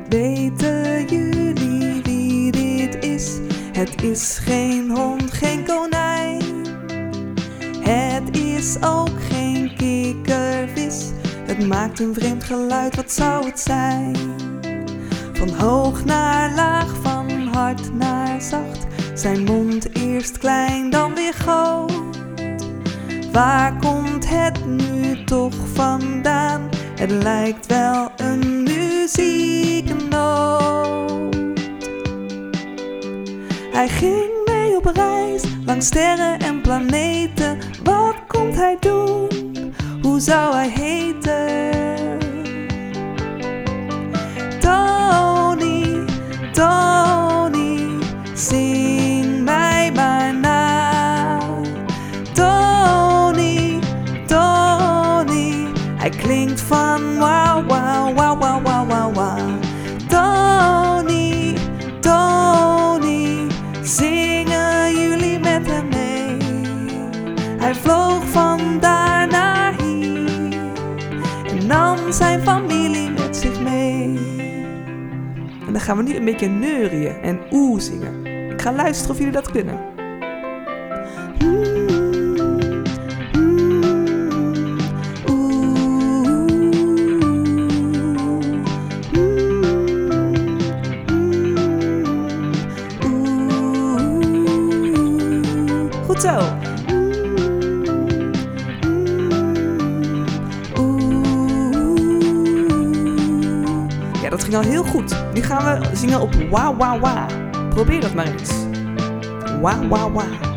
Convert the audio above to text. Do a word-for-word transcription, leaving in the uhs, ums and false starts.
Weten jullie wie dit is? Het is geen hond, geen konijn. Het is ook geen kikkervis. Het maakt een vreemd geluid, wat zou het zijn? Van hoog naar laag, van hard naar zacht. Zijn mond eerst klein, dan weer groot. Waar komt het nu toch vandaan? Het lijkt wel een muzieknoot. Hij ging mee op reis, langs sterren en planeten. Wat komt hij doen? Hoe zou hij heten? Tony, Tony, zing mij maar na. Tony, Tony, hij klinkt van wauw, wauw, wauw, wauw, wauw, wauw, wauw. Tony, Tony, zingen jullie met hem mee? Hij vloog van daar naar hier en nam zijn familie met zich mee. En dan gaan we nu een beetje neurieën en oeh zingen. Ik ga luisteren of jullie dat kunnen. Goed zo. Ja, dat ging al heel goed. Nu gaan we zingen op wa wa wa. Probeer dat maar eens. Wa wa wa.